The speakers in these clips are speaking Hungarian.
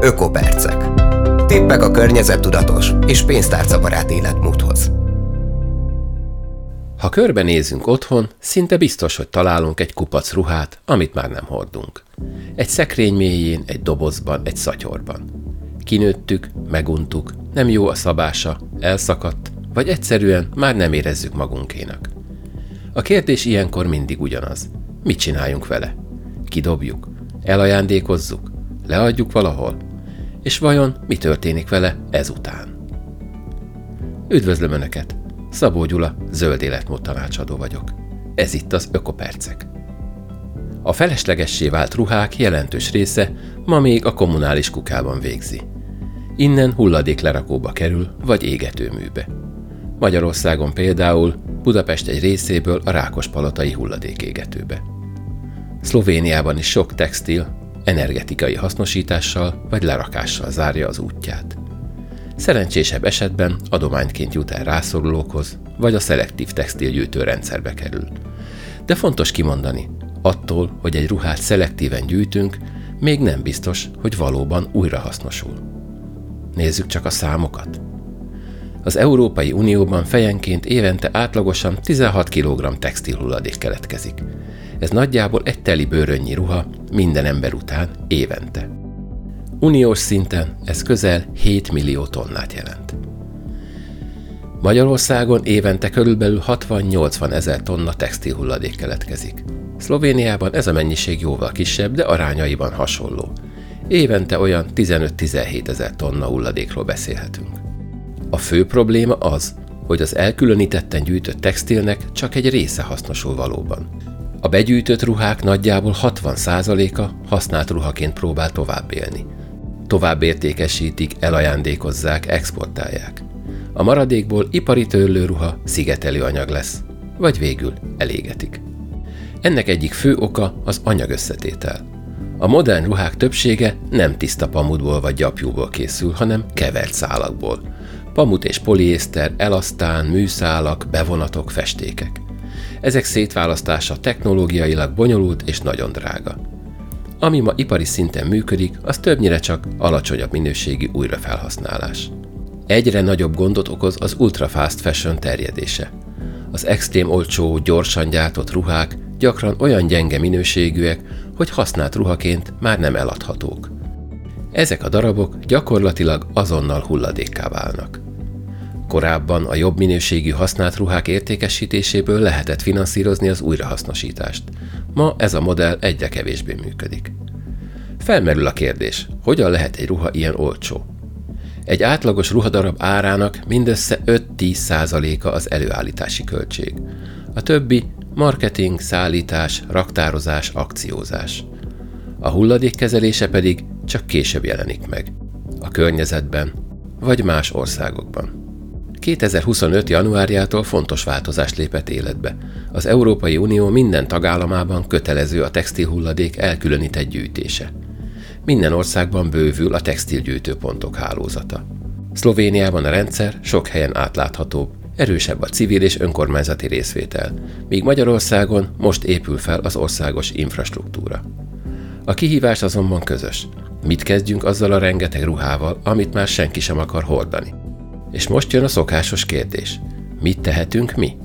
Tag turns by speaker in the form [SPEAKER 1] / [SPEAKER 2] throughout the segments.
[SPEAKER 1] Ökopercek. Tippek a környezettudatos és pénztárcabarát életmódhoz.
[SPEAKER 2] Ha körbenézünk otthon, szinte biztos, hogy találunk egy kupac ruhát, amit már nem hordunk. Egy szekrény mélyén, egy dobozban, egy szatyorban. Kinőttük, meguntuk, nem jó a szabása, elszakadt, vagy egyszerűen már nem érezzük magunkénak. A kérdés ilyenkor mindig ugyanaz. Mit csináljunk vele? Kidobjuk? Elajándékozzuk? Leadjuk valahol? És vajon mi történik vele ezután? Üdvözlöm Önöket! Szabó Gyula, zöld életmód tanácsadó vagyok. Ez itt az Ökopercek. A feleslegessé vált ruhák jelentős része ma még a kommunális kukában végzi. Innen hulladéklerakóba kerül, vagy égetőműbe. Magyarországon például Budapest egy részéből a Rákospalotai hulladékégetőbe. Szlovéniában is sok textil energetikai hasznosítással vagy lerakással zárja az útját. Szerencsésebb esetben adományként jut el rászorulókhoz, vagy a szelektív textilgyűjtő rendszerbe kerül. De fontos kimondani, attól, hogy egy ruhát szelektíven gyűjtünk, még nem biztos, hogy valóban újrahasznosul. Nézzük csak a számokat. Az Európai Unióban fejenként évente átlagosan 16 kg textilhulladék keletkezik. Ez nagyjából egy teli bőrönnyi ruha minden ember után évente. Uniós szinten ez közel 7 millió tonnát jelent. Magyarországon évente körülbelül 60-80 ezer tonna textilhulladék keletkezik. Szlovéniában ez a mennyiség jóval kisebb, de arányaiban hasonló. Évente olyan 15-17 ezer tonna hulladékról beszélhetünk. A fő probléma az, hogy az elkülönítetten gyűjtött textilnek csak egy része hasznosul valóban. A begyűjtött ruhák nagyjából 60%-a használt ruhaként próbál tovább élni. Tovább értékesítik, elajándékozzák, exportálják. A maradékból ipari tőlőruha, szigetelő anyag lesz, vagy végül elégetik. Ennek egyik fő oka az anyagösszetétel. A modern ruhák többsége nem tiszta pamutból vagy gyapjúból készül, hanem kevert szálakból. Pamut és poliészter, elasztán, műszálak, bevonatok, festékek. Ezek szétválasztása technológiailag bonyolult és nagyon drága. Ami ma ipari szinten működik, az többnyire csak alacsonyabb minőségű újrafelhasználás. Egyre nagyobb gondot okoz az ultra fast fashion terjedése. Az extrém olcsó, gyorsan gyártott ruhák gyakran olyan gyenge minőségűek, hogy használt ruhaként már nem eladhatók. Ezek a darabok gyakorlatilag azonnal hulladékká válnak. Korábban a jobb minőségű használt ruhák értékesítéséből lehetett finanszírozni az újrahasznosítást. Ma ez a modell egyre kevésbé működik. Felmerül a kérdés, hogyan lehet egy ruha ilyen olcsó? Egy átlagos ruhadarab árának mindössze 5-10%-a az előállítási költség. A többi marketing, szállítás, raktározás, akciózás. A hulladék kezelése pedig csak később jelenik meg. A környezetben vagy más országokban. 2025. januárjától fontos változás lépett életbe. Az Európai Unió minden tagállamában kötelező a textilhulladék elkülönített gyűjtése. Minden országban bővül a textilgyűjtőpontok hálózata. Szlovéniában a rendszer sok helyen átláthatóbb, erősebb a civil és önkormányzati részvétel, míg Magyarországon most épül fel az országos infrastruktúra. A kihívás azonban közös. Mit kezdjünk azzal a rengeteg ruhával, amit már senki sem akar hordani? És most jön a szokásos kérdés. Mit tehetünk mi?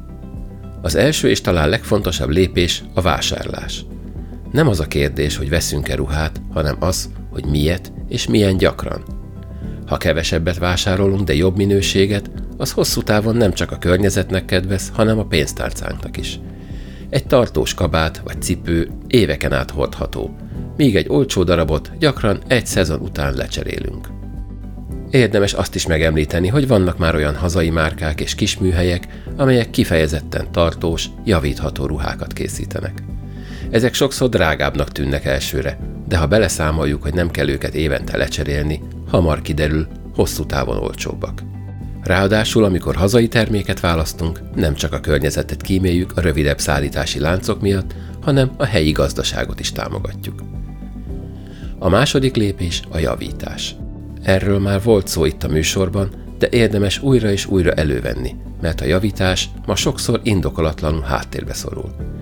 [SPEAKER 2] Az első és talán legfontosabb lépés a vásárlás. Nem az a kérdés, hogy veszünk-e ruhát, hanem az, hogy miért és milyen gyakran. Ha kevesebbet vásárolunk, de jobb minőséget, az hosszú távon nem csak a környezetnek kedvez, hanem a pénztárcánknak is. Egy tartós kabát vagy cipő éveken át hordható, míg egy olcsó darabot gyakran egy szezon után lecserélünk. Érdemes azt is megemlíteni, hogy vannak már olyan hazai márkák és kisműhelyek, amelyek kifejezetten tartós, javítható ruhákat készítenek. Ezek sokszor drágábbnak tűnnek elsőre, de ha beleszámoljuk, hogy nem kell őket évente lecserélni, hamar kiderül, hosszú távon olcsóbbak. Ráadásul, amikor hazai terméket választunk, nem csak a környezetet kíméljük a rövidebb szállítási láncok miatt, hanem a helyi gazdaságot is támogatjuk. A második lépés a javítás. Erről már volt szó itt a műsorban, de érdemes újra és újra elővenni, mert a javítás ma sokszor indokolatlanul háttérbe szorul.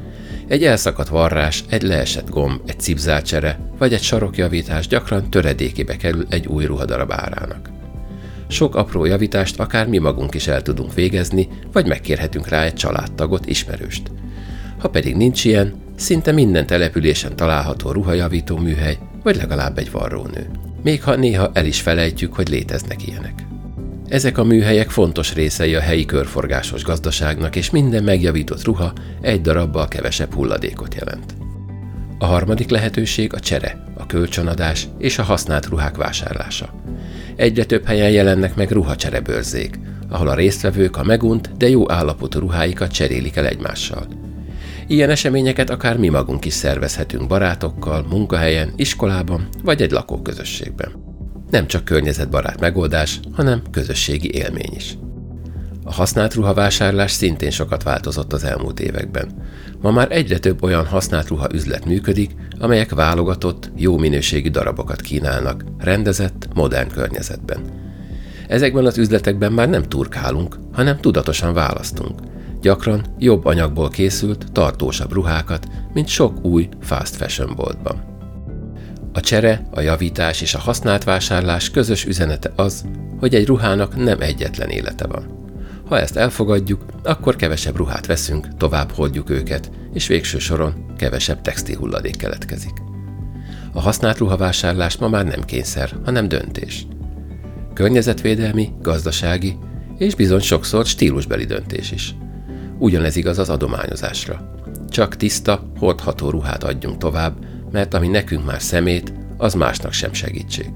[SPEAKER 2] Egy elszakadt varrás, egy leesett gomb, egy cipzárcsere vagy egy sarokjavítás gyakran töredékébe kerül egy új ruhadarab árának. Sok apró javítást akár mi magunk is el tudunk végezni, vagy megkérhetünk rá egy családtagot, ismerőst. Ha pedig nincs ilyen, szinte minden településen található ruhajavító műhely, vagy legalább egy varrónő. Még ha néha el is felejtjük, hogy léteznek ilyenek. Ezek a műhelyek fontos részei a helyi körforgásos gazdaságnak, és minden megjavított ruha egy darabbal kevesebb hulladékot jelent. A harmadik lehetőség a csere, a kölcsönadás és a használt ruhák vásárlása. Egyre több helyen jelennek meg ruhacserebőrzék, ahol a résztvevők a megunt, de jó állapotú ruháikat cserélik el egymással. Ilyen eseményeket akár mi magunk is szervezhetünk barátokkal, munkahelyen, iskolában vagy egy lakóközösségben. Nem csak környezetbarát megoldás, hanem közösségi élmény is. A használt ruhavásárlás szintén sokat változott az elmúlt években. Ma már egyre több olyan használt ruha üzlet működik, amelyek válogatott, jó minőségű darabokat kínálnak, rendezett, modern környezetben. Ezekben az üzletekben már nem turkálunk, hanem tudatosan választunk. Gyakran jobb anyagból készült, tartósabb ruhákat, mint sok új fast fashion boltban. A csere, a javítás és a használt vásárlás közös üzenete az, hogy egy ruhának nem egyetlen élete van. Ha ezt elfogadjuk, akkor kevesebb ruhát veszünk, tovább hordjuk őket, és végső soron kevesebb textilhulladék keletkezik. A használt ruhavásárlás ma már nem kényszer, hanem döntés. Környezetvédelmi, gazdasági és bizony sokszor stílusbeli döntés is. Ugyanez igaz az adományozásra. Csak tiszta, hordható ruhát adjunk tovább, mert ami nekünk már szemét, az másnak sem segítség.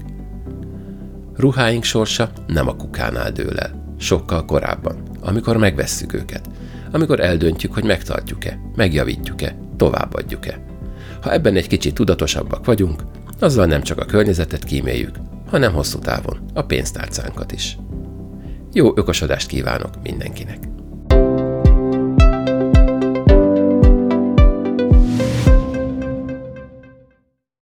[SPEAKER 2] Ruháink sorsa nem a kukánál dől el, sokkal korábban, amikor megvesszük őket, amikor eldöntjük, hogy megtartjuk-e, megjavítjuk-e, továbbadjuk-e. Ha ebben egy kicsit tudatosabbak vagyunk, azzal nem csak a környezetet kíméljük, hanem hosszú távon a pénztárcánkat is. Jó ökosodást kívánok mindenkinek!